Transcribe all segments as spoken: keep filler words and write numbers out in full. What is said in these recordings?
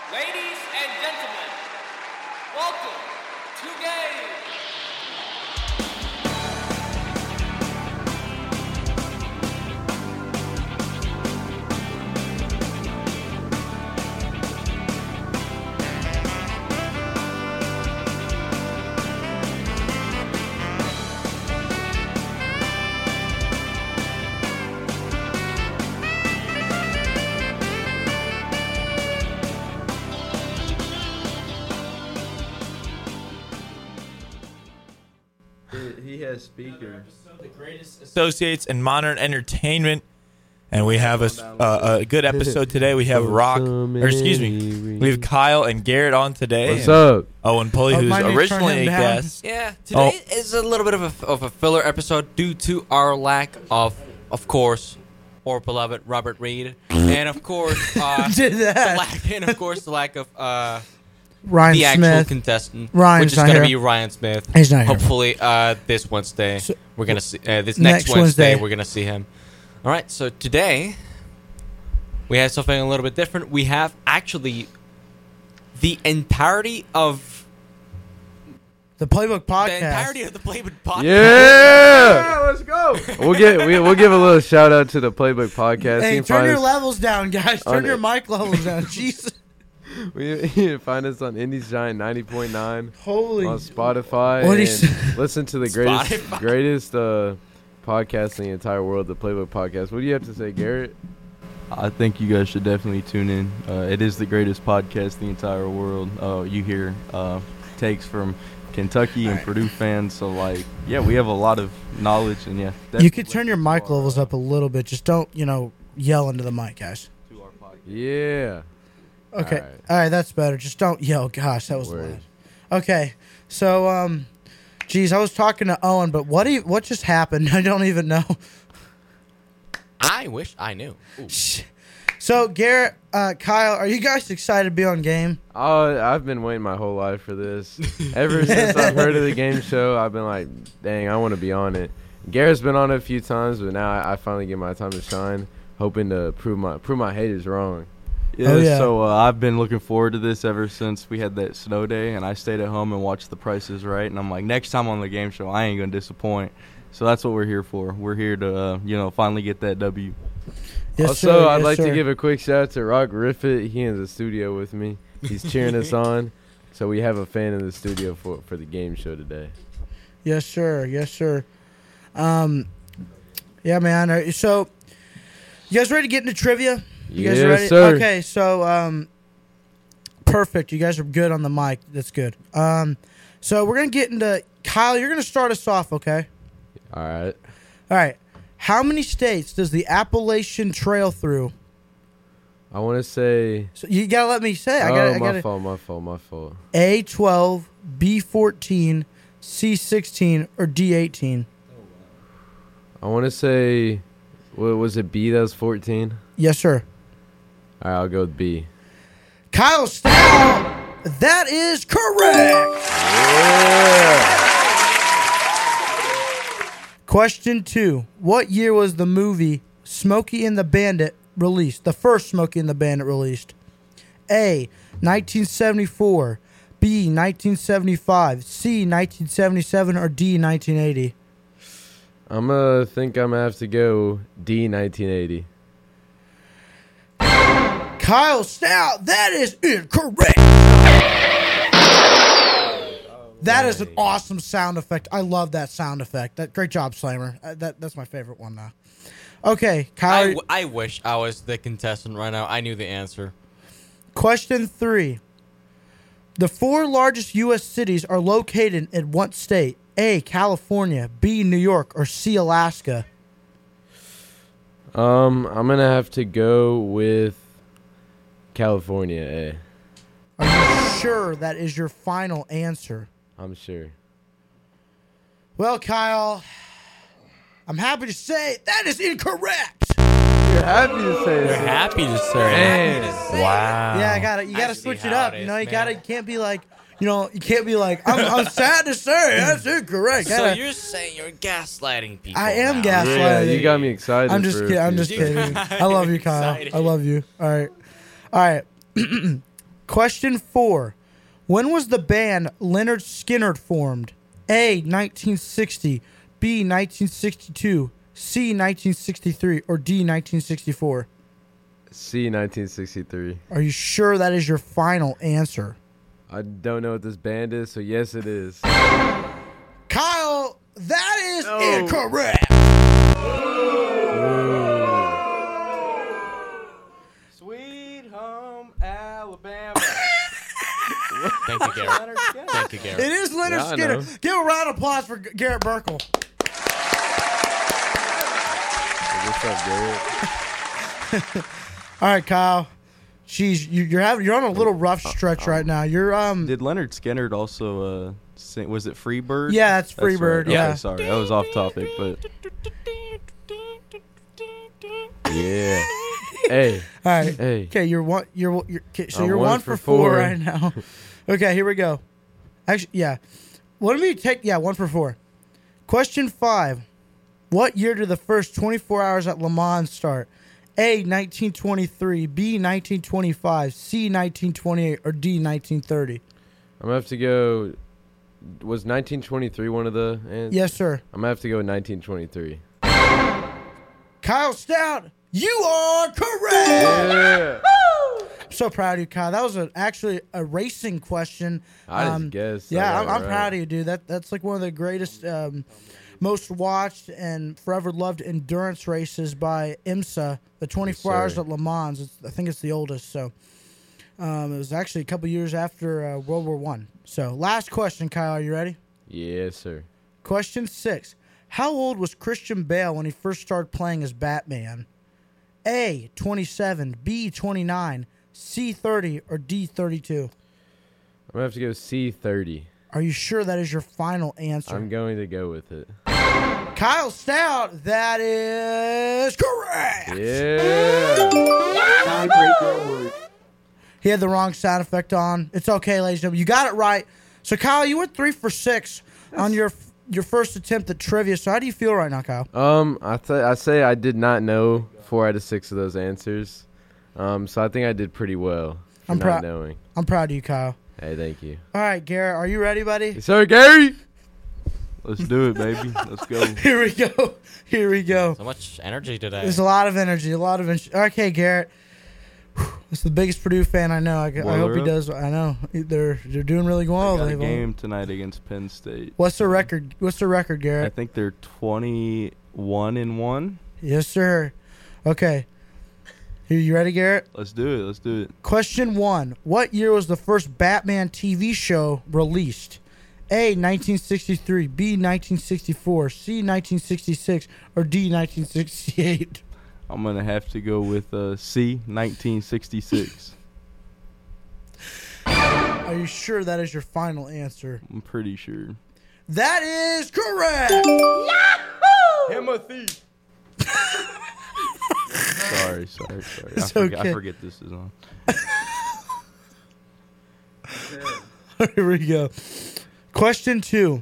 Ladies and gentlemen, welcome to game. He has speakers. The greatest associates in modern entertainment, and we have a, uh, a good episode today. We have Rock, or excuse me, we have Kyle and Garrett on today. What's up? Owen Pulley, Oh, who's might need to turn originally a him down. guest. Yeah, today is a little bit of a, of a filler episode due to our lack of, of course, our beloved Robert Reed, and of course, uh, Did the that. lack, and of course, the lack of uh, Ryan the actual Smith. contestant, Ryan's which is not going to here. be Ryan Smith. He's not here. Hopefully, uh, this Wednesday So- we're gonna see uh, this Next next, Wednesday, Wednesday. we're gonna see him. All right, so today we have something a little bit different. We have actually the entirety of The Playbook Podcast. the entirety of the Playbook podcast. Yeah, let's go. We'll get we, we'll give a little shout out to the Playbook Podcast. Hey, you can turn find your us, levels down, guys. Turn on your it. mic levels down. Jesus. we, you can find us on Indies Giant ninety point nine Holy. on Spotify. What and he said. listen to the greatest Spotify. greatest uh, podcast in the entire world, the Playbook Podcast. What do you have to say, Garrett? I think you guys should definitely tune in. Uh, it is the greatest podcast in the entire world. Uh, you hear uh, takes from Kentucky and Purdue fans. So, like, yeah, we have a lot of knowledge. And, yeah. You could turn your mic levels up a little bit. Just don't, you know, yell into the mic, guys. Yeah. Okay. All right. All right, that's better. Just don't yell. Gosh, that was Word. loud. Okay. So, um, geez, I was talking to Owen, but what do you, what just happened? I don't even know. I wish I knew. Ooh. So, Garrett, uh, Kyle, are you guys excited to be on game? Oh, I've been waiting my whole life for this. Ever since I've heard of the game show, I've been like, dang, I want to be on it. Garrett's been on it a few times, but now I, I finally get my time to shine, hoping to prove my prove my haters wrong. Yeah, Oh, yeah. so uh, I've been looking forward to this ever since we had that snow day, and I stayed at home and watched The Price is Right, and I'm like, next time on the game show, I ain't going to disappoint. So that's what we're here for. We're here to, uh, you know, finally get that W. Yes, also, sir. I'd Yes, like sir. to give a quick shout out to Rock Riffit. He in the studio with me. He's cheering us on. So we have a fan in the studio for, for the game show today. Yes, sir. Yes, sir. Um, yeah, man. Uh, So, you guys ready to get into trivia? You guys Yes, ready? sir. Okay, so um, perfect. You guys are good on the mic. That's good. Um, so we're gonna get into Kyle. You're gonna start us off, okay? All right. All right. How many states does the Appalachian Trail through? I want to say. So you gotta let me say. I oh, gotta. I my gotta. fault, my fault, my fault. A twelve, B fourteen, C sixteen, or D eighteen. I want to say. What was it? B that was fourteen? Yes, sir. All right, I'll go with B. Kyle Stout. That is correct. Question two. What year was the movie Smokey and the Bandit released? The first Smokey and the Bandit released. A. nineteen seventy-four. B. nineteen seventy-five. C. nineteen seventy-seven. Or D. nineteen eighty. I'm going to think I'm going to have to go D nineteen eighty. Kyle Stout. That is incorrect. That is an awesome sound effect. I love that sound effect. That great job, Slammer. Uh, that that's my favorite one now. Okay, I, Kyle. w- I wish I was the contestant right now. I knew the answer. Question three. The four largest U S cities are located in what state? A. California, B. New York, or C. Alaska? Um, I'm going to have to go with California, A. Are you sure that is your final answer? I'm sure. Well, Kyle, I'm happy to say that is incorrect. You're happy to say You're that. happy to say Man. that. Wow. Yeah, I got to You got to I see switch it how up. it You is, know, you man. got to. You can't be like. You know, you can't be like. I'm, I'm sad to say that's incorrect. So Gotta- you're saying you're gaslighting people I am now. gaslighting. Yeah, you got me excited. I'm just for a kidding. I'm few just seconds. kidding. I love you, Kyle. Excited. I love you. All right. All right. Question four. When was the band Leonard Skinner formed? A, nineteen sixty, B, nineteen sixty-two, C, nineteen sixty-three, or D, nineteen sixty-four? C, nineteen sixty-three. Are you sure that is your final answer? I don't know what this band is, so yes, it is. Kyle, that is No. incorrect. Sweet home Alabama. Thank you, Garrett. Thank you, Garrett. It is Leonard Yeah, I Skinner. know. Give a round of applause for G- Garrett Burkle. What's up, Garrett? All right, Kyle. Jeez, you, you're having you're on a little rough stretch right now. You're um Did Leonard Skinner also uh sing, was it Freebird? Yeah, that's right. Freebird, Okay, yeah. sorry, that was off topic, but Yeah. Hey. all right. Hey. Okay, you're one. You're, you're okay, so I'm you're one one, for for four. four. right now. Okay, here we go. Actually, yeah. What do we take? Yeah, one for four. Question five. What year did the first twenty-four hours at Le Mans start? A, nineteen twenty-three, B, nineteen twenty-five, C, nineteen twenty-eight, or D, nineteen thirty? I'm going to have to go. Was nineteen twenty-three one of the answers? Yes, sir. I'm going to have to go with nineteen twenty-three. Kyle Stout, you are correct. Yeah. I'm so proud of you, Kyle. That was a, actually a racing question. I just Um, guessed. I Yeah, got I'm, it I'm right. proud of you, dude. That that's like one of the greatest, um, most watched and forever loved endurance races by IMSA. The twenty-four Yes, Hours sir. at Le Mans. It's, I think it's the oldest. So um, it was actually a couple years after uh, World War One. So last question, Kyle. Are you ready? Yes, sir. Question six. How old was Christian Bale when he first started playing as Batman? A, twenty-seven, B, twenty-nine, C, thirty, or D, thirty-two? I'm going to have to go C thirty. Are you sure that is your final answer? I'm going to go with it. Kyle Stout, that is correct. Yeah. He had the wrong sound effect on. It's okay, ladies and gentlemen. You got it right. So, Kyle, you went three for six on your your first attempt at trivia. So, how do you feel right now, Kyle? Um, I th- I say I did not know four out of six of those answers. Um, so I think I did pretty well for I'm not proud. knowing. I'm proud of you, Kyle. Hey, thank you. All right, Garrett, are you ready, buddy? Yes, sir, Gary. let's do it, baby. Let's go. Here we go. Here we go. So much energy today. There's a lot of energy, a lot of energy. Okay, Garrett. This is the biggest Purdue fan I know. I, I Boiler hope he up. does. I know they're they're doing really well. Got a They've won. game tonight against Penn State. What's the record? What's the record, I Garrett? think they're twenty-one and one. Yes, sir. Okay. Here, you ready, Garrett? Let's do it. Let's do it. Question one. What year was the first Batman T V show released? A, nineteen sixty-three, B, nineteen sixty-four, C, nineteen sixty-six, or D, nineteen sixty-eight? I'm gonna have to go with uh, C, nineteen sixty-six. Are you sure that is your final answer? I'm pretty sure. That is correct. Timothy. Sorry, sorry, sorry. I, It's forget, okay. I forget this is on. Here we go. Question two.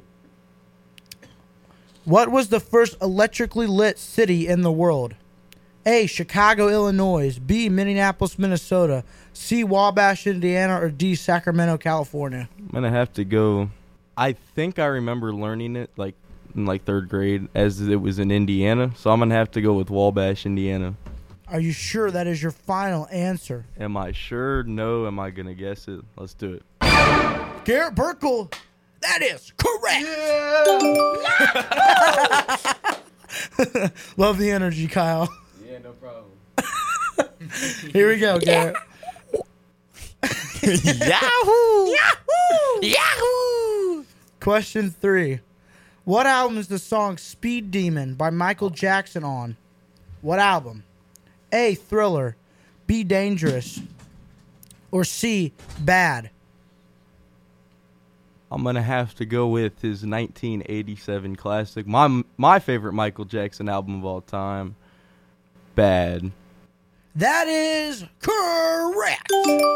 What was the first electrically lit city in the world? A, Chicago, Illinois. B, Minneapolis, Minnesota. C, Wabash, Indiana. Or D, Sacramento, California? I'm gonna have to go. I think I remember learning it like in like third grade as it was in Indiana, so I'm gonna have to go with Wabash, Indiana. Are you sure that is your final answer? Am I sure? No. Am I gonna guess it? Let's do it. Garrett Burkle, that is correct. Love the energy, Kyle. Yeah, no problem. Here we go, Garrett. Yahoo! Yahoo! Yahoo! Question three. What album is the song Speed Demon by Michael Jackson on? What album? A, Thriller. B, Dangerous. Or C, Bad. I'm gonna have to go with his nineteen eighty-seven classic, my my favorite Michael Jackson album of all time, Bad. That is correct.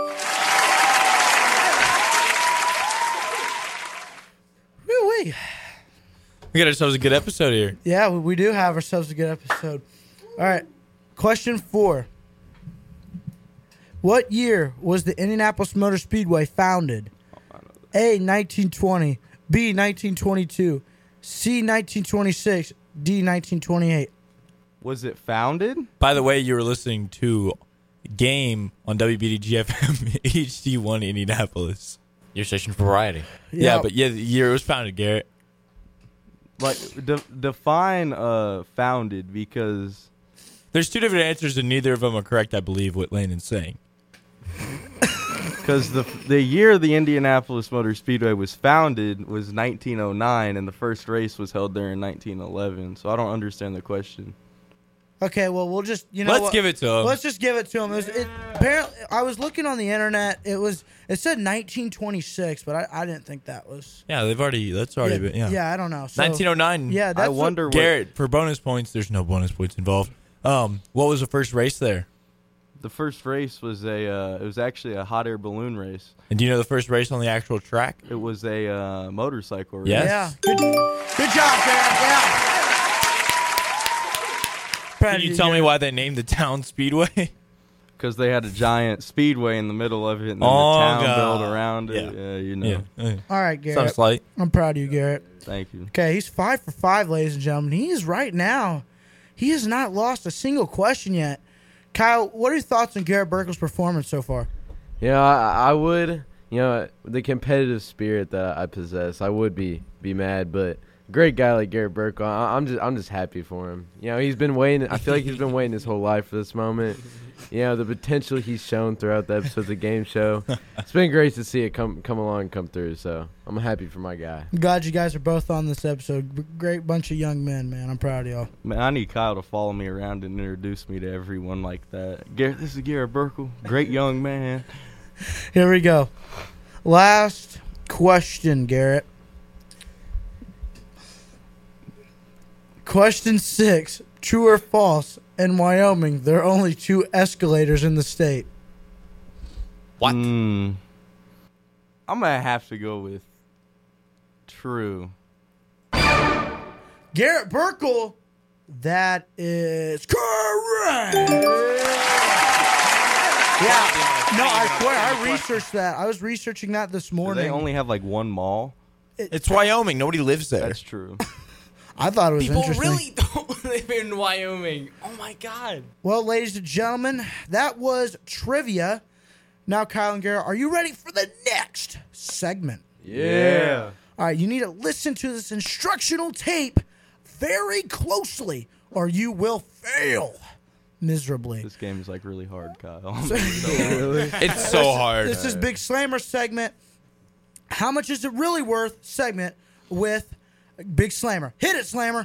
Woo-wee. We got ourselves a good episode here. Yeah, we, we do have ourselves a good episode. All right. Question four. What year was the Indianapolis Motor Speedway founded? A. nineteen twenty, B. nineteen twenty-two, C. nineteen twenty-six, D. nineteen twenty-eight. Was it founded? By the way, you were listening to Game on W B D G F M H D one Indianapolis. Your station for variety. Yeah, Yep. but yeah, the year it was founded, Garrett. Like, de- define uh, founded, because There's two different answers, and neither of them are correct, I believe, what Landon's saying. because the the year the Indianapolis Motor Speedway was founded was nineteen oh nine, and the first race was held there in nineteen eleven. So I don't understand the question. Okay, well, we'll just, you know Let's what? give it to him. Let's just give it to him. It was, it, apparently, I was looking on the internet. It was it said nineteen twenty-six, but I, I didn't think that was. Yeah, they've already, that's already yeah, been, yeah. yeah, I don't know. So, nineteen oh nine. Yeah, that's I wonder what Garrett, for bonus points, there's no bonus points involved. Um, what was the first race there? the first race was a. Uh, it was actually a hot air balloon race. And do you know the first race on the actual track? It was a uh, motorcycle race. Yes. Yeah, good, good job, Garrett. Yeah. Proud Can of you tell me Garrett. why they named the town Speedway? Because they had a giant speedway in the middle of it, and then Oh, the town God. built around it. Yeah. Yeah, you know. Yeah. All right, Some Garrett. slight. I'm proud of you, Garrett. Thank you. Okay, he's five for five, ladies and gentlemen. He is right now. He has not lost a single question yet. Kyle, what are your thoughts on Garrett Burkle's performance so far? Yeah, I, I would, you know, the competitive spirit that I possess, I would be be mad, but great guy like Garrett Burkle, I, I'm just I'm just happy for him. You know, he's been waiting. I feel like he's been waiting his whole life for this moment. You know, the potential he's shown throughout the episodes of the game show. It's been great to see it come come along and come through. So I'm happy for my guy. I'm glad you guys are both on this episode. B- Great bunch of young men, man. I'm proud of y'all. Man, I need Kyle to follow me around and introduce me to everyone like that. Garrett, this is Garrett Burkle, great young man. Here we go. Last question, Garrett. Question six. True or false? In Wyoming, there are only two escalators in the state. What? Mm, I'm gonna have to go with true. Garrett Burkle, that is correct. Yeah. No, I swear, I researched that. I was researching that this Do morning. they only have like one mall? It's Wyoming. Nobody lives there. That's true. I thought it was People interesting. really don't live in Wyoming. Oh my god. Well, ladies and gentlemen, that was trivia. Now, Kyle and Garrett, are you ready for the next segment? Yeah. All right, you need to listen to this instructional tape very closely, or you will fail miserably. This game is like really hard, Kyle. It's so hard. This is Big Slammer segment. How much is it really worth? Segment with Big Slammer. Hit it, Slammer.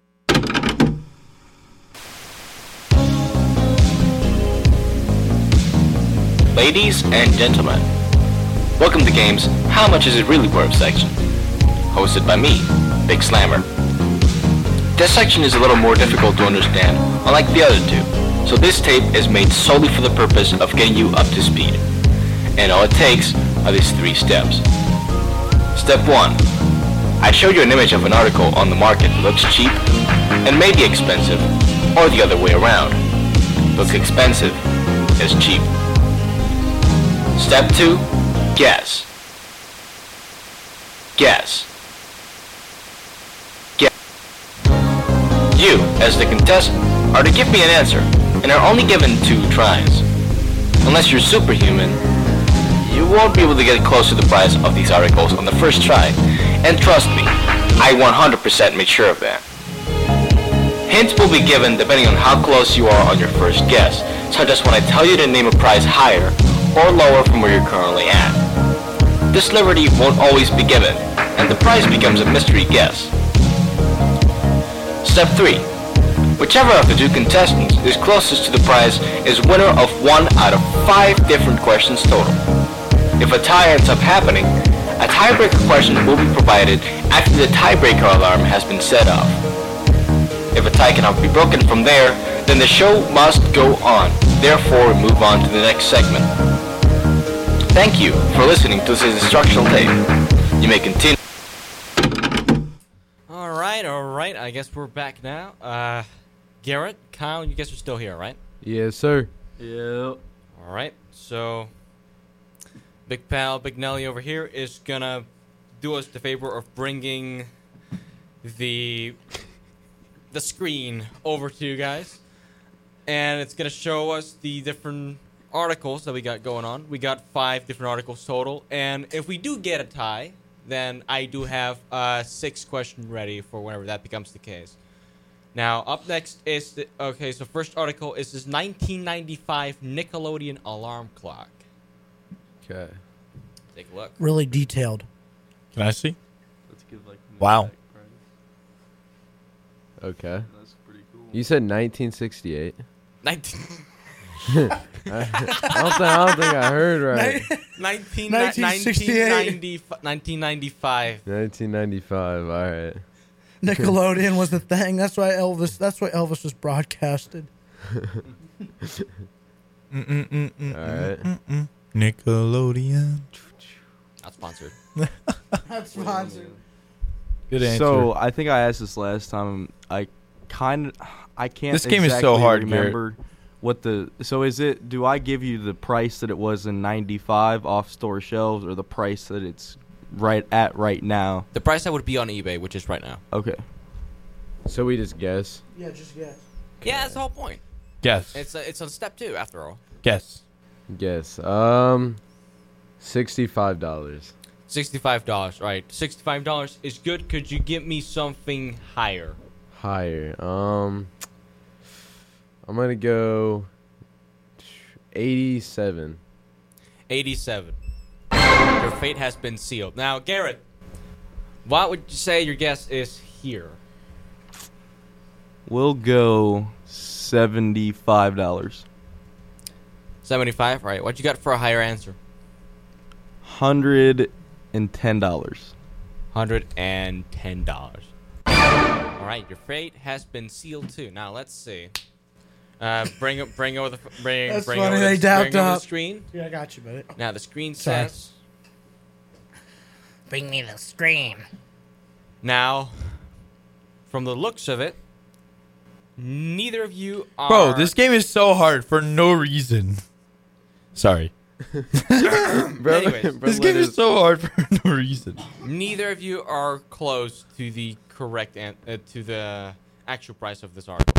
Ladies and gentlemen, welcome to Game's How Much Is It Really Worth section, hosted by me, Big Slammer. This section is a little more difficult to understand, unlike the other two, so this tape is made solely for the purpose of getting you up to speed. And all it takes are these three steps. Step one. I showed you an image of an article on the market that looks cheap and may be expensive, or the other way around. Looks expensive is cheap. Step two, guess. Guess. Guess. You, as the contestant, are to give me an answer, and are only given two tries. Unless you're superhuman, you won't be able to get close to the price of these articles on the first try, and trust me, I one hundred percent made sure of that. Hints will be given depending on how close you are on your first guess, such as when I tell you to name a price higher or lower from where you're currently at. This liberty won't always be given, and the price becomes a mystery guess. Step three. Whichever of the two contestants is closest to the prize is winner of one out of five different questions total. If a tie ends up happening, a tiebreaker question will be provided after the tiebreaker alarm has been set off. If a tie cannot be broken from there, then the show must go on. Therefore, move on to the next segment. Thank you for listening to this instructional tape. You may continue. All right, all right. I guess we're back now. Uh, Garrett, Kyle, you guys are still here, right? Yes, sir. Yep. All right. So, Big Pal, Big Nelly over here is gonna do us the favor of bringing the the screen over to you guys, and it's gonna show us the different articles that we got going on. We got five different articles total, and if we do get a tie, then I do have a six question ready for whenever that becomes the case. Now, up next is the, okay. So first article is this nineteen ninety-five Nickelodeon alarm clock. Okay. Take a look. Really detailed. Can I see? Let's give like an Wow. exact price. Okay. That's pretty cool. You said nineteen sixty-eight. nineteen I, I, don't think, I don't think I heard right. nineteen nineteen sixty-eight. nineteen ninety-five. nineteen ninety-five. All right. Nickelodeon was the thing. That's why Elvis. That's why Elvis was broadcasted. Mm-mm-mm-mm. All right. Mm-mm. Nickelodeon. Not sponsored. That's sponsored. Good answer. So I think I asked this last time. I kind of I can't. This game is so exactly hard, Garrett. remember what the. So is it? Do I give you the price that it was in ninety-five off store shelves, or the price that it's right at right now? The price that would be on eBay, which is right now. Okay. So we just guess. Yeah, just guess. Yeah, that's the whole point. guess. It's a, it's on step two, after all. Guess. Guess. Um, sixty-five dollars. sixty-five dollars, right. sixty-five dollars is good. Could you give me something higher? Higher. Um, I'm gonna go eighty-seven. eighty-seven. Your fate has been sealed. Now, Garrett, what would you say your guess is here? We'll go seventy-five dollars. seventy-five, right. What you got for a higher answer? Hundred and ten dollars. one hundred ten dollars. All right, your fate has been sealed too. Now let's see. Uh, bring up, bring over the, bring, That's bring funny, over, they the, dapped bring over the up. screen. Yeah, I got you, buddy. Now the screen Sorry. says. Bring me the screen. Now, from the looks of it, neither of you are. Bro, this game is so hard for no reason. Sorry. Bro, Anyways, bro, This game let is so hard for no reason. Neither of you are close to the correct an- uh, to the actual price of this article.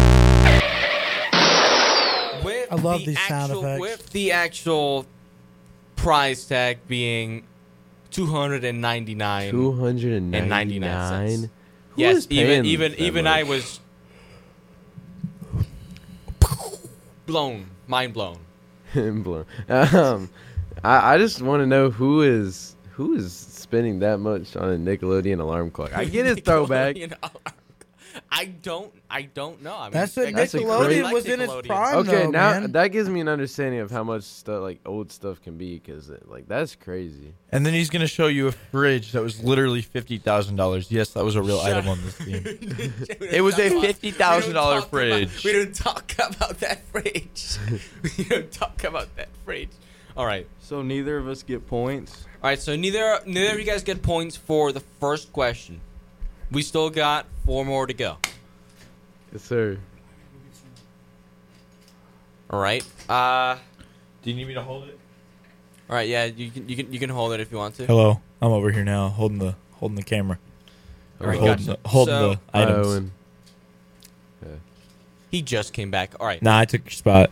With I love the these sound actual, effects. With the actual price tag being two hundred and ninety nine. Two hundred and and ninety-nine. ninety-nine cents. Who Yes, is even paying even that even I much? was blown, mind blown. Blown. Um, I, I just want to know who is who is spending that much on a Nickelodeon alarm clock. I get his throwback. Nickelodeon alarm- I don't. I don't know. I mean, That's what I guess That's a Nickelodeon crazy- was in its Nickelodeon. prime. Okay, though, now man. that gives me an understanding of how much stuff like old stuff can be, because like that's crazy. And then he's going to show you a fridge that was literally fifty thousand dollars. Yes, that was a real Shut item up. on this game. We It was don't a talk about- fifty thousand dollars we don't talk about- fridge. We don't talk about that fridge. we don't talk about that fridge. All right. So neither of us get points. All right. So neither neither of you guys get points for the first question. We still got four more to go. Yes, sir. All right. Uh. Do you need me to hold it? All right. Yeah. You can you can you can hold it if you want to. Hello, I'm over here now, holding the holding the camera, All right. holding, Gotcha. the, holding So- the Hi, items. Owen. He just came back. All right. Nah, I took your spot.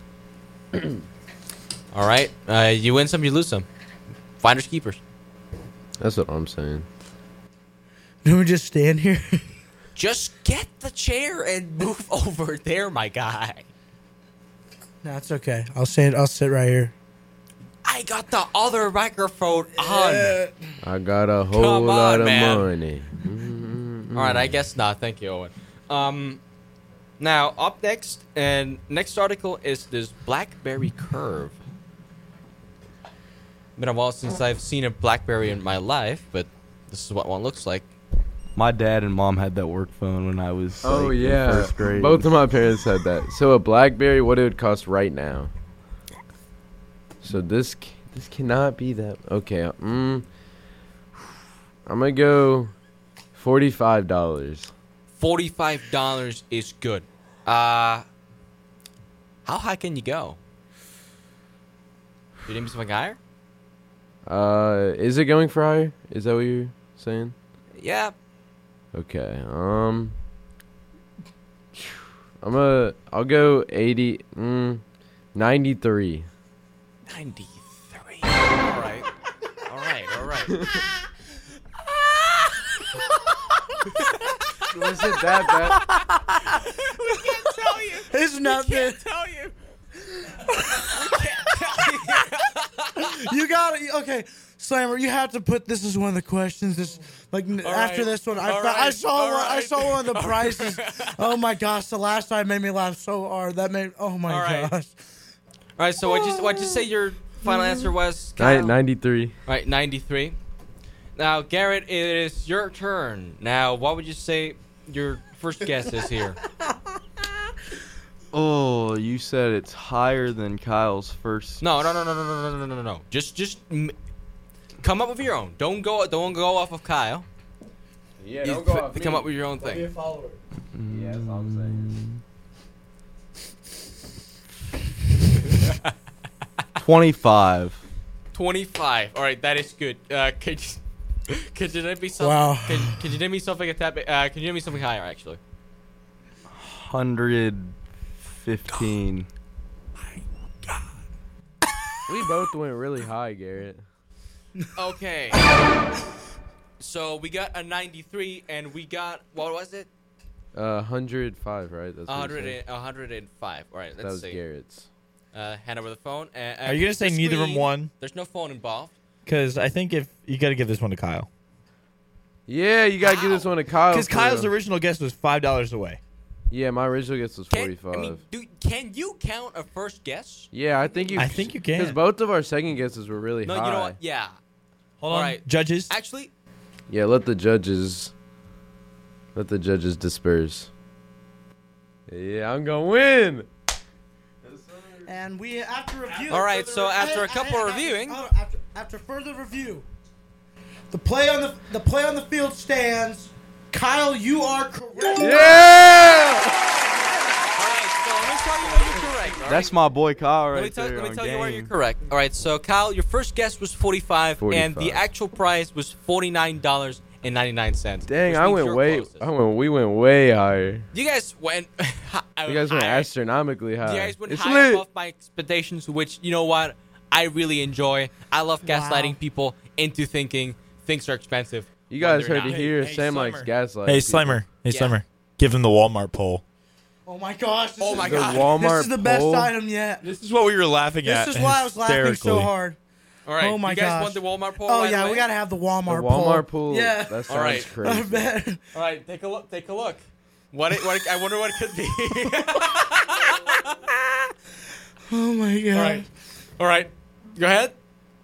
All right. Uh, you win some, you lose some. Finders keepers. That's what I'm saying. Do we just stand here? Just get the chair and move over there, my guy. No, it's okay. I'll sit. I'll sit right here. I got the other microphone on. I got a whole Come lot on, of man. money. Mm-hmm. All right, I guess not. Thank you, Owen. Um, now up next, and next article is this BlackBerry Curve. Been a while since I've seen a BlackBerry in my life, but this is what one looks like. My dad and mom had that work phone when I was Oh like, in yeah, first grade. both of my parents had that. So a BlackBerry, what it would cost right now? So this ca- this cannot be that. Okay, mm, I'm gonna go forty-five dollars. Forty-five dollars is good. Uh, how high can you go? You name me something higher? Uh, is it going for higher? Is that what you're saying? Yeah. Okay. Um, I'm a. I'll go eighty. Mm, ninety-three. ninety-three. All right. All right. All right. Was it that bad? We can't tell you. It's nothing. Can't tell you. You got it. Okay, Slammer, you have to put this as one of the questions. This like n after right. this one, I, All fo- I right. saw All one, I right. saw one of the prices. Oh my gosh, the last time made me laugh so hard. That made oh my All right. gosh. All right. So what you what you say your final answer was? Ni- Kyle? ninety-three. All right, ninety-three. Now, Garrett, it is your turn. Now, what would you say your first guess is here? Oh, you said it's higher than Kyle's first. No, no, no, no, no, no, no, no, no, no. Just, just m- come up with your own. Don't go, don't go off of Kyle. Yeah, You f- come up with your own thing. Yeah, that's all I'm saying. twenty-five. Twenty-five. All right, that is good. Uh, could you, could you name me something? Wow. Could, could you name me something a tad bit? Uh, could you name me something higher, actually? one hundred fifteen. We both went really high, Garrett. Okay. So we got a ninety-three, and we got what was it? Uh, one hundred five, right? That's A what you hundred said. and a hundred and five. All right, let's That was see. Garrett's. Uh, hand over the phone. Uh, uh, Are you gonna say the neither of them screen- won? There's no phone involved. Because I think if you got to give this one to Kyle. Yeah, you gotta give this one to Kyle. Because for Kyle's real. original guess was five dollars away. Yeah, my original guess was Can, forty-five. I mean, do, can you count a first guess? yeah, I think you. I think you can. Because both of our second guesses were really No, high. you know what? Yeah. Hold All on, right. judges. Actually, Yeah, let the judges. Let the judges disperse. Yeah, I'm gonna win. And we after review. All right, further so re- after a hey, couple hey, of hey, reviewing- oh, after, after further review, the play on the the play on the field stands. Kyle, you are correct. Yeah. all right. So let me tell you where you're correct. all That's right? my boy Kyle right Let me tell, there let me on tell you where you're game. correct. All right, so Kyle, your first guess was forty-five, and the forty-five. actual price was forty-nine dollars and ninety-nine cents. Dang, I went way. I went. We went way higher. You guys went. You guys went higher. astronomically high. You guys went it's high lit. above my expectations, which you know what I really enjoy. I love gaslighting Wow. people into thinking things are expensive. You when guys they're heard not. it here. Hey, Sam likes Slimer. gaslighting. Hey, people. Slimer. Hey, Yeah. Slimer. Give him the Walmart poll. Oh my gosh. This Oh is, my The God. Walmart This is the best poll. item yet. This is what we were laughing at. This is why I was laughing so hysterically. hard. All right, Oh my you guys gosh. want the Walmart poll? Oh right yeah, away? we gotta have the The Walmart, Walmart poll. pool. Yeah. That sounds All right. I crazy. bet. All right, take a look. Take a look. What? It, what? It, I wonder what it could be. Oh my god. All right. All right. Go ahead.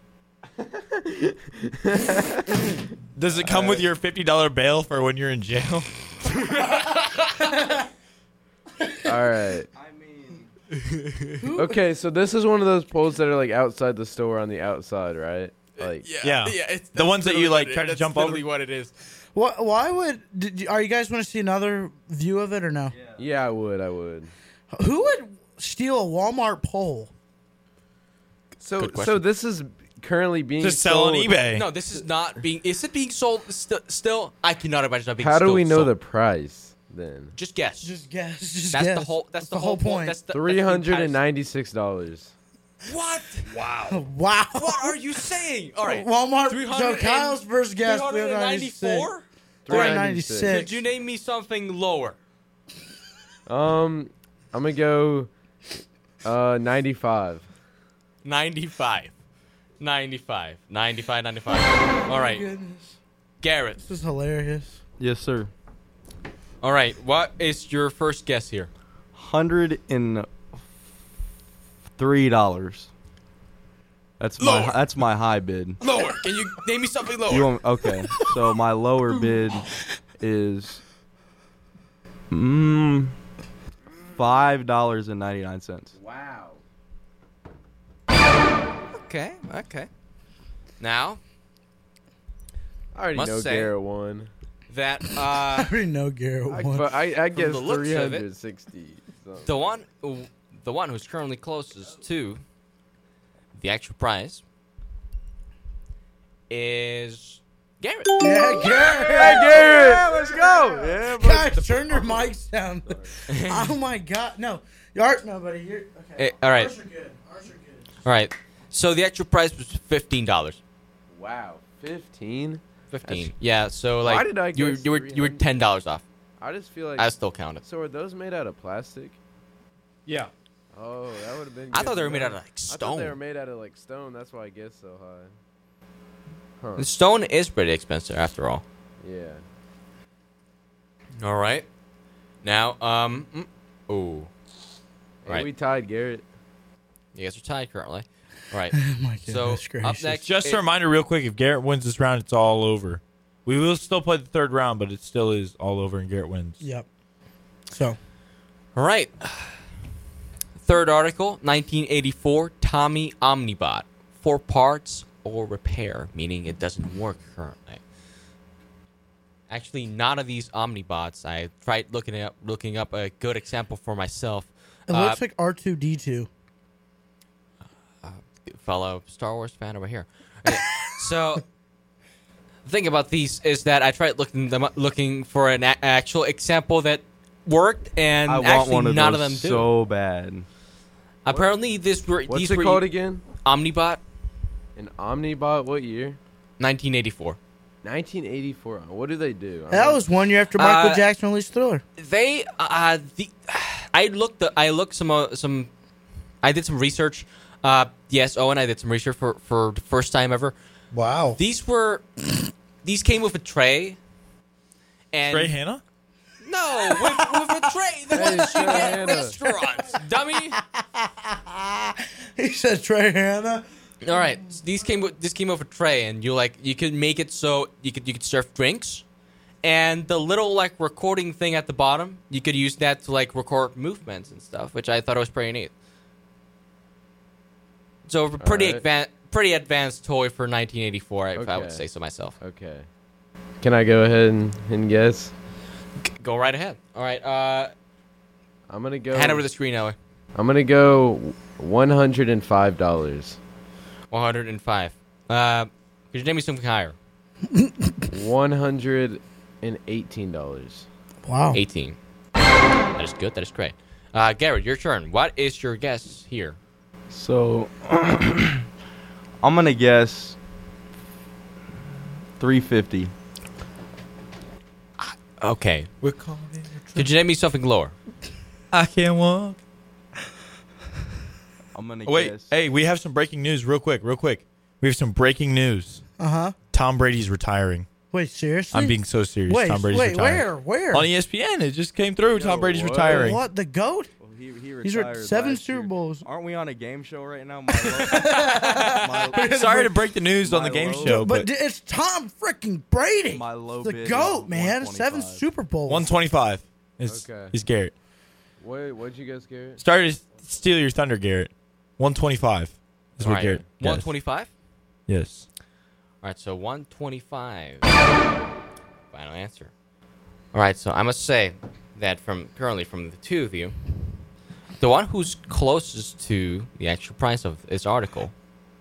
Does it come with your fifty dollar bail for when you're in jail? All right. I mean, Okay, so this is one of those poles that are like outside the store on the outside, right? Like, Yeah. It's, The that's ones that you, literally like, what it- try to that's jump literally over? what it is. What? Why would? Did you, are you guys want to see another view of it or no? yeah, I would, I would. Who would steal a Walmart pole? So, Good question. so this is currently being Just sell on sold. eBay. No, this is not being. Is it being sold st- still? I cannot imagine it being. How do still we know sold. the price then? Just guess. Just guess. Just that's guess. the whole. That's, the, whole whole point. That's the, Three hundred and ninety-six dollars. What? Wow. Wow. What are you saying? All right. Walmart. three So hundred Kyle's first guess. Three hundred and ninety-four. three ninety-six. Could you name me something lower? Um, I'm gonna go, uh, ninety-five. ninety-five. ninety-five. ninety-five. ninety-five. All right. Goodness. Garrett. This is hilarious. yes, sir. All right. What is your first guess here? Hundred and three dollars. That's my Lower. that's my high bid. Lower. Can you name me something lower? You want, okay, so my lower bid is mm, five dollars and ninety nine cents. Wow. Okay. Okay. Now I already Must know say- Garrett won. that I uh, already know Garrett I, won. but I, I guess the looks three of it, hundred sixty. the one, the one who's currently closest to the actual prize is Garrett. Yeah, Garrett. Hey, Garrett, yeah, let's go. Yeah, bro. Guys, turn your mics down. Oh my God, no, you are nobody. You're okay. Eh, all right. Ours are good. Ours are good. All right. So the actual price was fifteen dollars. Wow, fifteen. Fifteen. That's- Yeah. So Why like did I you were guess you were you were three hundred? ten dollars off. I just feel like. I still counted. So are those made out of plastic? Yeah. Oh, that would have been. I good thought they to were made know. out of, like, I thought they stone. were made out of like stone. That's why I guess so high. Huh. The stone is pretty expensive after all. Yeah. All right. Now, um, mm, oh, Hey, Right. we tied Garrett. you guys are tied currently. All right. Oh my So goodness up gracious. next, Just it- a reminder, real quick: if Garrett wins this round, it's all over. We will still play the third round, but it still is all over, and Garrett wins. Yep. So All right. Third article, nineteen eighty-four, Tommy Omnibot. Four parts or repair, meaning it doesn't work currently. Actually, none of these Omnibots. I tried looking up looking up a good example for myself. it Uh, looks like R two D two. fellow Star Wars fan over here. Okay, so, the thing about these is that I tried looking them up, looking for an a- actual example that worked, and I want actually one of none those of them do. so bad. Apparently, this were What's these it were called again? Omnibot, An Omnibot. What year? nineteen eighty-four. nineteen eighty-four. What do they do? I'm That not- was one year after Michael Uh, Jackson released Thriller. They, uh, the, I looked, I looked some, uh, some, I did some research. Uh, yes, Owen, I did some research for for the first time ever. Wow. These were, these came with a tray. And Trey Hannah? No, with, with a tray. The Hey, ones you get at Hannah. restaurants, dummy. He said Trey Hannah. All right, so these came with this came with a tray, and you like you could make it so you could you could serve drinks, and the little like recording thing at the bottom, you could use that to like record movements and stuff, which I thought was pretty neat. So a pretty right. advan- pretty advanced toy for nineteen eighty-four, if I would Okay. say so myself. Okay. Can I go ahead and, and guess? G- Go right ahead. All right, uh, I'm gonna go. hand over the screen, Owen. I'm gonna go one hundred and five dollars. one hundred and five. Uh, could you name me something higher? One hundred and eighteen dollars. Wow. eighteen. That is good. That is great. Uh, Garrett, your turn. What is your guess here? So I'm gonna guess three fifty. Okay. We're calling it Could you name me something lower? I can't walk. I'm gonna Oh, wait, guess. hey, we have some breaking news, real quick, real quick. We have some breaking news. Uh huh. Tom Brady's retiring. Wait, seriously? I'm being so serious. Wait, Tom Brady's wait, retiring. where? Where? On E S P N, it just came through. Tom Brady's what? retiring. What? The GOAT? Well, he, he He's re- retired seven last Super year. Bowls. Aren't we on a game show right now? My low, my, Sorry to break the news on the My game low- show, But but d- it's Tom freaking Brady. my low the bid is GOAT, man. one Seven twenty-five. Super Bowls. one twenty-five is, Okay. is Garrett. Wait, what'd you guess, Garrett? Started to steal your thunder, Garrett. one twenty-five is All what right. Garrett guessed. one twenty-five? Yes. All right, so one twenty-five. Final answer. All right, so I must say that from currently from the two of you, the one who's closest to the actual price of this article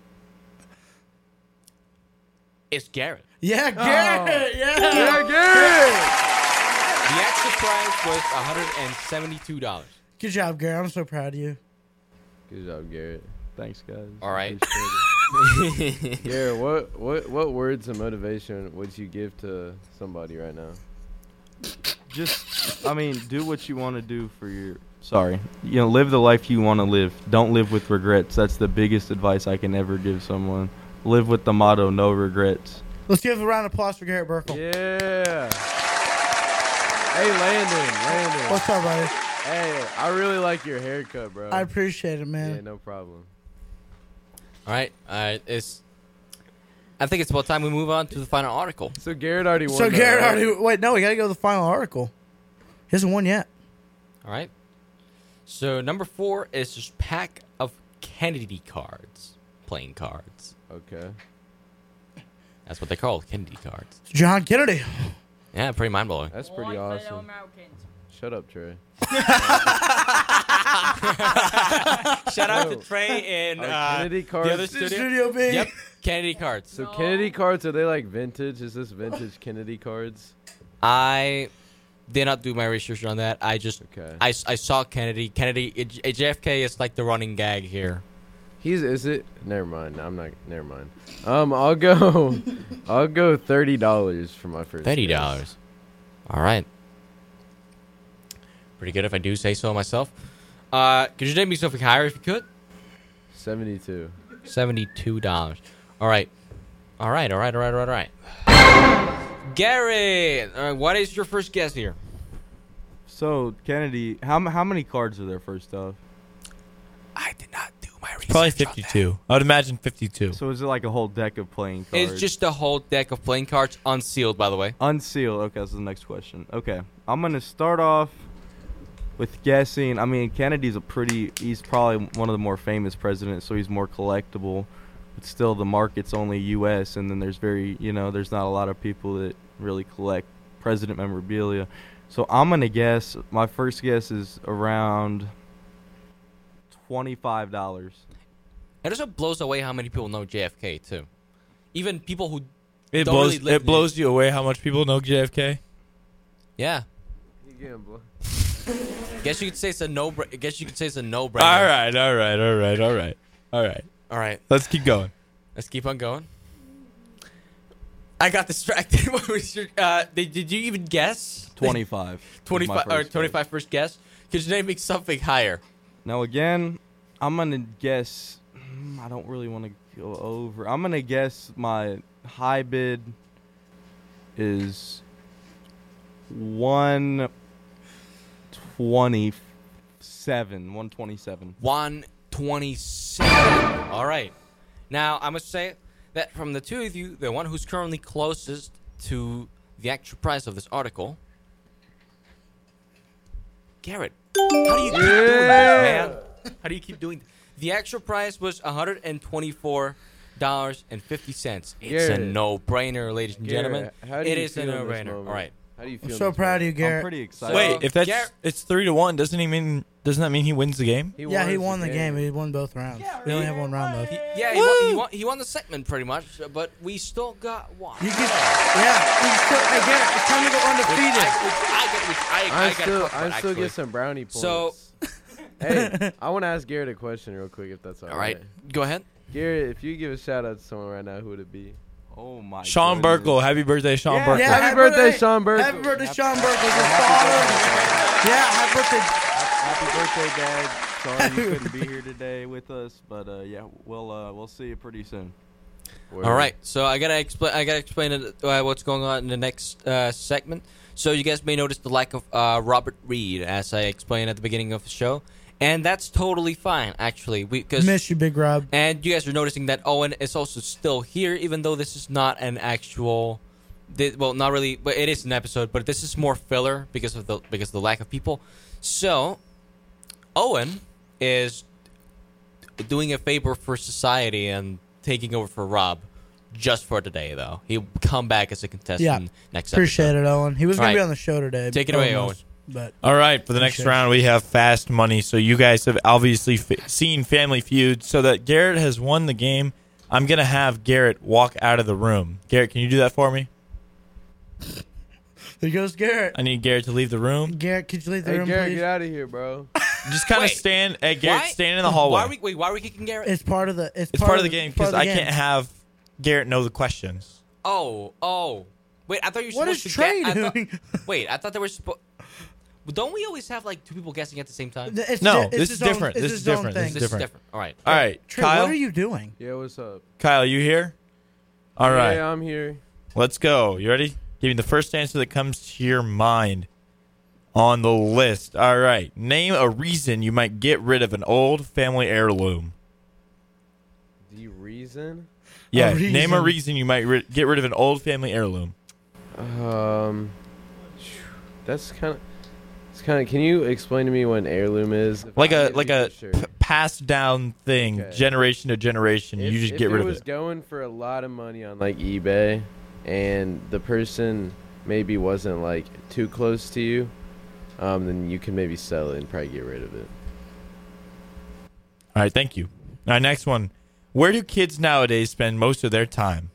is Garrett. Yeah, Garrett. Yeah. Yeah, Garrett! The actual price was one hundred seventy-two dollars. Good job, Garrett. I'm so proud of you. Good job, Garrett. Thanks, guys. All right. Appreciate it. Garrett, what, what, what words of motivation would you give to somebody right now? Just, I mean, do what you want to do for your. Sorry, you know, live the life you want to live. Don't live with regrets. That's the biggest advice I can ever give someone. Live with the motto, no regrets. Let's give a round of applause for Garrett Burkle. Yeah. Hey, Landon. Landon. What's up, buddy? Hey, I really like your haircut, bro. I appreciate it, man. Yeah, no problem. All right, uh, it's. I think it's about time we move on to the final article. So Garrett already won. So that, Garrett right? already. Wait, no, we got to go to the final article. He hasn't won yet. All right. So number four is just pack of Kennedy cards, playing cards. Okay. That's what they're called, Kennedy cards. John Kennedy. Yeah, pretty mind blowing. That's pretty Born fellow awesome. Americans. Shut up, Trey. Shout out Yo, to Trey in are uh, Kennedy the cards- other The studio. Studio B. Yep, Kennedy cards. So Kennedy cards, are they like vintage? Is this vintage Kennedy cards? I did not do my research on that. I just Okay. I, I saw Kennedy. Kennedy J- J F K is like the running gag here. He's is it? Never mind. I'm not. Never mind. Um, I'll go. I'll go thirty dollars for my first. Thirty guess. dollars. All right. Pretty good if I do say so myself. Uh, could you name me something higher if you could? Seventy-two. Seventy-two dollars. All right. All right. All right. All right. All right. All right. Garrett, all right, what is your first guess here? So Kennedy, how m- how many cards are there first off? I did not do my research. Probably on that. fifty-two. I would imagine fifty-two. So is it like a whole deck of playing cards? It's just a whole deck of playing cards, unsealed, by the way. unsealed. Okay, that's the next question. Okay, I'm gonna start off with guessing. I mean, Kennedy's a pretty. He's probably one of the more famous presidents, so he's more collectible. But still, the market's only U S, and then there's very, you know, there's not a lot of people that really collect president memorabilia. So I'm gonna guess. My first guess is around twenty-five dollars. It also blows away how many people know J F K too. Even people who It don't blows. really live It blows you away how much people know J F K. Yeah. You getting blo- Guess you could say it's a no. I guess you could say it's a no-brainer. All right. All right. All right. All right. All right. All right. Let's keep going. Let's keep on going. I got distracted. What was your? Uh, did, did you even guess? Twenty-five. was my Twenty-five or first guess. twenty-five first guess? Could you name me something higher? Now again, I'm gonna guess. mm, I don't really want to go over. I'm gonna guess my high bid is one twenty-seven. One twenty-seven. One twenty-seven. All right. Now I must say that from the two of you, the one who's currently closest to the actual price of this article, Garrett. How do you keep doing this, man? How do you keep doing this? The actual price was one hundred twenty-four dollars and fifty cents. It's a Garrett. no-brainer, ladies and gentlemen. Garrett, how do It you is a feel in this no-brainer. moment? All right. How do you feel? I'm in so this proud of you, moment? Garrett. I'm pretty excited. So- Wait, if that's Garrett- it's three to one, doesn't he mean? Doesn't that mean he wins the game? Yeah, he won the game. He won both rounds. We only have one round left. He- yeah, he won, he, won, he won the segment pretty much, but we still got one. You can, yeah, you can still, hey, Garrett, it's time to go Which undefeated. I, which I, get, which I, I I gotta still, talk about, I still actually. get some brownie points. So- hey, I want to ask Garrett a question real quick, if that's all, All right, go ahead. Garrett, if you give a shout out to someone right now, who would it be? Oh my. Sean goodness. Burkle, happy birthday, Sean Yeah, Burkle. Yeah, Happy birthday, Sean Burkle. Happy birthday, Sean Burkle. His father. Yeah, happy birthday. Happy birthday, Dad. Sorry you couldn't be here today with us, but uh, yeah, we'll uh, we'll see you pretty soon. All right, so I gotta explain. I gotta explain it, uh, what's going on in the next uh, segment. So you guys may notice the lack of uh, Robert Reed, as I explained at the beginning of the show, and that's totally fine, actually. We because Miss you, Big Rob. and you guys are noticing that Owen is also still here, even though this is not an actual. thi- Well, not really, but it is an episode. But this is more filler because of the because of the lack of people. So, Owen is doing a favor for society and taking over for Rob, just for today. Though he'll come back as a contestant Yeah. next Appreciate episode. it, Owen. He was going All to be right. on the show today. Take it away, almost, But All right, for the next Appreciate it. round, we have fast money. So you guys have obviously f- seen Family Feud. So that Garrett has won the game, I'm going to have Garrett walk out of the room. Garrett, can you do that for me? there goes Garrett. I need Garrett to leave the room. Garrett, could you leave the Hey, room, Garrett, please? get out of here, bro. Just kind of Wait. stand. Hey, Garrett, Why- stand in the hallway. Why are we, wait, why are we kicking Garrett? It's part of the. It's, it's part of the the game part because of I the can't game. have Garrett know the questions. oh, oh. Wait, I thought you were What supposed is to Trey get. I thought- doing? Wait, I thought they were supposed. Don't we always have like two people guessing at the same time? It's No, di- it's this his is own- different. it's This his is own different. thing. This This different. is different. All right. All right, Trey, Kyle. what are you doing? Yeah, what's up? Kyle, you here? All right, Yeah, I'm here. let's go. You ready? Give me the first answer that comes to your mind on the list. All right. Name a reason you might get rid of an old family heirloom. The reason? Yeah, reason. name a reason you might ri- get rid of an old family heirloom. Um, that's kind of. It's kind of. Can you explain to me what an heirloom is? If Like I a get like you a for sure. p- passed down thing, Okay. generation to generation. If, you just if get rid it of was it. going for a lot of money on like eBay, and the person maybe wasn't like too close to you, um, then you can maybe sell it and probably get rid of it. All right, thank you. All right, next one. Where do kids nowadays spend most of their time?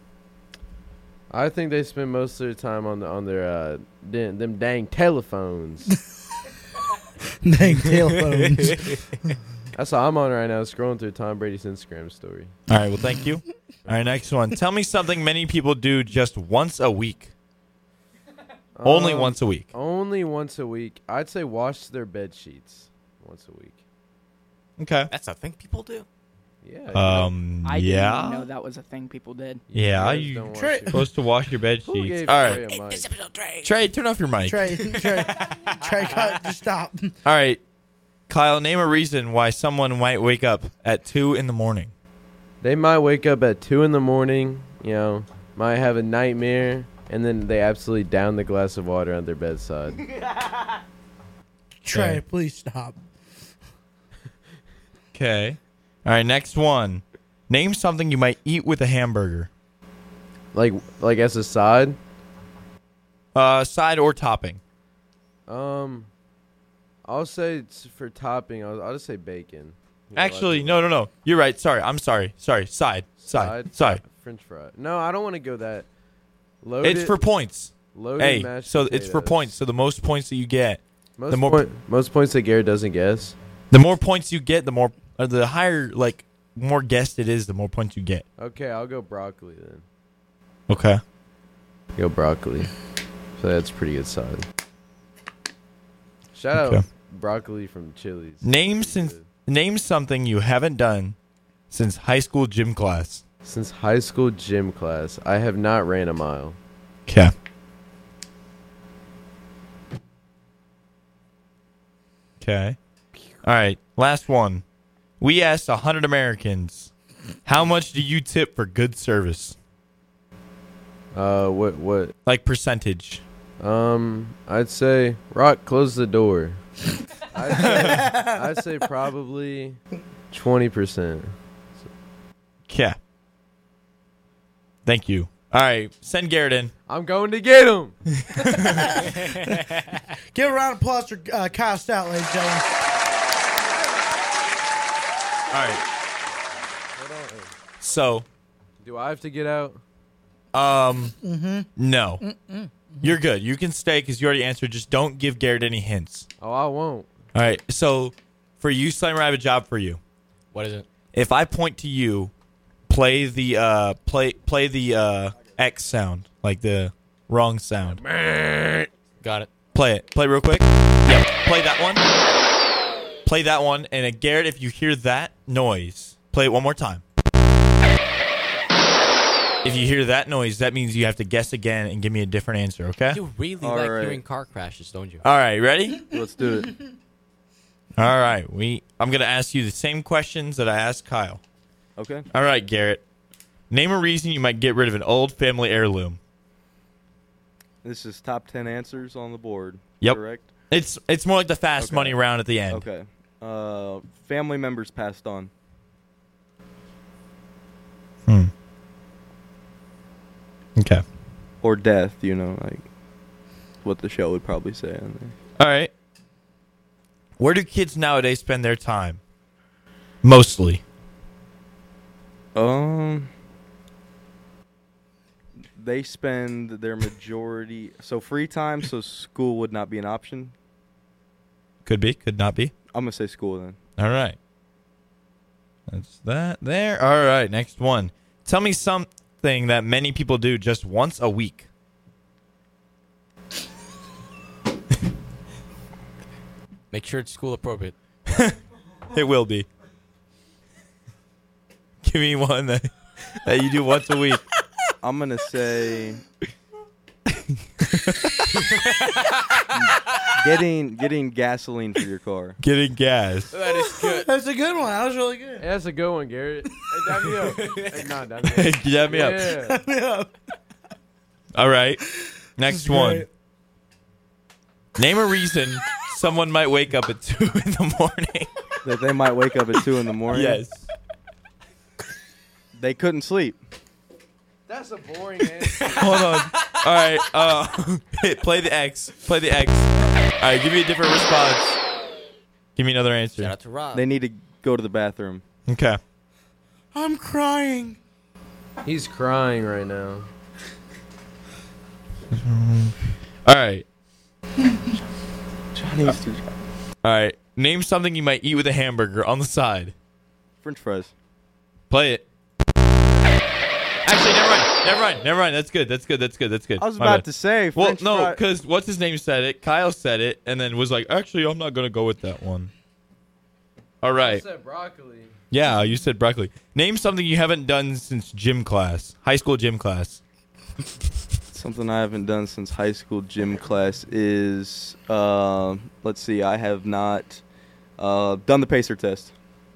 I think they spend most of their time on the on their uh them, them dang telephones. Dang telephones. That's all I'm on right now, scrolling through Tom Brady's Instagram story. All right, well, thank you. All right, next one. Tell me something many people do just once a week. Only Um, once a week. Only once a week. I'd say wash their bed sheets once a week. Okay. That's a thing people do. Yeah. Um. I yeah. didn't even know that was a thing people did. Yeah. guys You don't wash Trey- your- supposed to wash your bed Who sheets. gave All Trey right, a mic? Trey, turn off your mic. Trey, Trey, Trey, cut, just stop. All right, Kyle. Name a reason why someone might wake up at two in the morning. They might wake up at two in the morning, you know, might have a nightmare, and then they absolutely down the glass of water on their bedside. Trey, Okay. please stop. Okay. All right, next one. Name something you might eat with a hamburger. Like like as a side? Uh, side or topping. Um I'll say it's for topping, I'll, I'll just say bacon. You know, Actually, like- no, no, no. You're right. Sorry. I'm sorry. Sorry. Side. Side. Side. French fry. No, I don't want to go that. Loaded, It's for points. loaded Hey, mashed so it's for potatoes. points. So the most points that you get, Most, the more- point, most points that Garrett doesn't guess. the more points you get, the more, uh, the higher, like, more guessed it is, the more points you get. Okay, I'll go broccoli then. Okay. Go broccoli. So that's a pretty good side. Shout Okay. out broccoli from Chili's. Name Pretty since good. name something you haven't done since high school gym class. Since high school gym class, I have not ran a mile. Okay. Okay. All right. Last one. We asked one hundred Americans, how much do you tip for good service? Uh, what what? Like percentage. Um, I'd say Rock, close the door. I'd say, I'd say probably twenty percent. Yeah. Thank you. All right. Send Garrett in. I'm going to get him. Give a round of applause for uh, Kyle Stout, ladies and gentlemen. All right. So, Do I have to get out? um, no. You're good. You can stay because you already answered. Just don't give Garrett any hints. Oh, I won't. All right. So, for you, Slimer, I have a job for you. What is it? If I point to you, play the uh, play play the uh, X sound, like the wrong sound. Got it. Play it. Play it real quick. Yep. Play that one. Play that one. And uh, Garrett, if you hear that noise, play it one more time. If you hear that noise, that means you have to guess again and give me a different answer, okay? You really All like right. hearing car crashes, don't you? All right, ready? Let's do it. All right. We I'm going to ask you the same questions that I asked Kyle. Okay. All right, Garrett. Name a reason you might get rid of an old family heirloom. This is top ten answers on the board. Yep. Correct? It's it's more like the fast Okay. money round at the end. Okay. Uh, family members passed on. Hmm. Okay. Or death, you know, like what the show would probably say on there. All right. Where do kids nowadays spend their time? Mostly. Um, they spend their majority. So free time, so school would not be an option. Could be, could not be. I'm gonna say school then. All right. That's that there. All right, next one. Tell me something that many people do just once a week. Make sure it's school appropriate. It will be. Give me one that, that you do once a week. I'm gonna say getting getting gasoline for your car. Getting gas. That is good. That's a good one. That was really good. Hey, that's a good one, Garrett. Hey, dab me up. Hey, nah, dab me up. Dab me up. Yeah. All right. Next one. Name a reason someone might wake up at two in the morning. That they might wake up at two in the morning. Yes. They couldn't sleep. That's a boring answer. Hold on. All right. Uh, hit, play the X. Play the X. All right. Give me a different response. Give me another answer. Shout out to Rob. They need to go to the bathroom. Okay. I'm crying. He's crying right now. All right. Johnny's too dry. All right. Name something you might eat with a hamburger on the side. French fries. Play it. Actually, never mind. Never mind. Never mind. That's good. That's good. That's good. That's good. I was My about bad. to say Well, French no, fry- because what's his name said it. Kyle said it, and then was like, actually, I'm not gonna go with that one. All I right. said broccoli. Yeah, you said broccoli. Name something you haven't done since gym class, high school gym class. Something I haven't done since high school gym class is, uh, let's see, I have not uh, done the pacer test.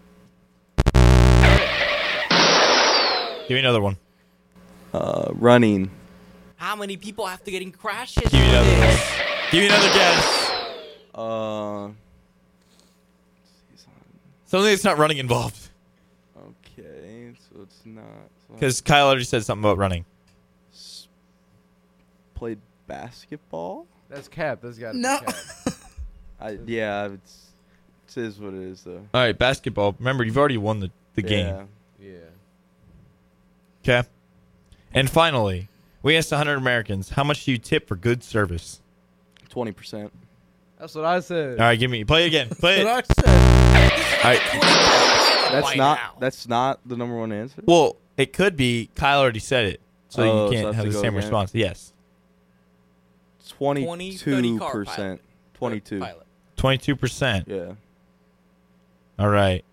Give me another one. Uh, running. How many people have to get in crashes? Give me for another one. this? Give me another guess. Uh, Something that's not running involved. okay, so it's not. so Because Kyle already said something about running. s- played basketball. That's Cap. That's got to No. be Cap. I yeah, it's it is what it is though. All right, basketball. Remember, you've already won the, the game. Yeah. Yeah. Okay. And finally, we asked one hundred Americans, how much do you tip for good service? Twenty percent. That's what I said. All right, give me. Play it again. Play it. What I said. All right. That's By not now. that's not the number one answer. Well, it could be. Kyle already said it, so Oh, so you I can't have have to the go same again? response. Yes. Twenty-two percent. Twenty-two. Pilot. twenty-two percent. Yeah. All right.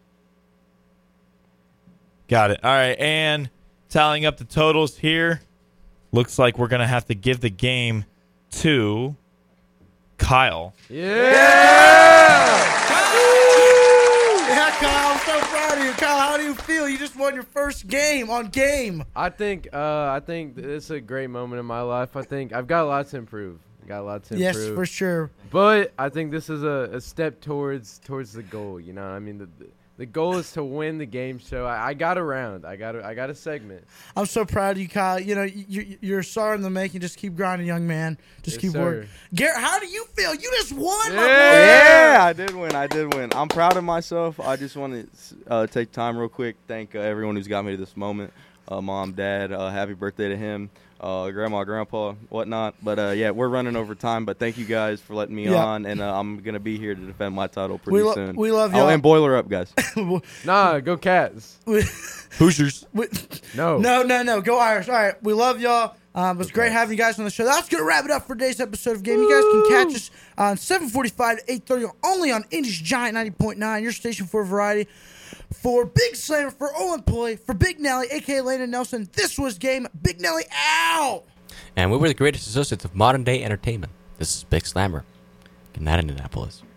Got it. All right, and tallying up the totals here, looks like we're going to have to give the game to Kyle. Yeah, Kyle, I'm so proud of you. Kyle, how do you feel? You just won your first game on game. I think uh, I think it's a great moment in my life. I think I've got a lot to improve. Got a lot to Yes, improve. for sure. But I think this is a, a step towards towards the goal. You know, I mean, the the goal is to win the game show. I, I got a round. I got a, I got a segment. I'm so proud of you, Kyle. You know, you, you're a star in the making. Just keep grinding, young man. Just Yes, keep sir. working. Garrett, how do you feel? You just won, my boy. Yeah, I did win. I did win. I'm proud of myself. I just want to uh, take time real quick. Thank uh, everyone who's got me to this moment. Uh, Mom, Dad, uh, happy birthday to him. Uh, grandma, grandpa, whatnot. But, uh, yeah, we're running over time. But thank you guys for letting me Yeah. on. And uh, I'm going to be here to defend my title pretty We lo- soon. we love Oh, y'all. and boiler up, guys. Nah, go Cats. We- Hoosiers. we- No. no, no, no. Go Irish. All right. We love y'all. Um, it was great having you guys on the show. That's going to wrap it up for today's episode of Game. You guys can catch us on seven forty-five to eight thirty only on Indies Giant ninety point nine, your station for variety. For Big Slammer, for Owen Ploy, for Big Nelly, a k a. Landon Nelson, this was Game. Big Nelly out! And we were the greatest associates of modern day entertainment. This is Big Slammer. Good night, Indianapolis.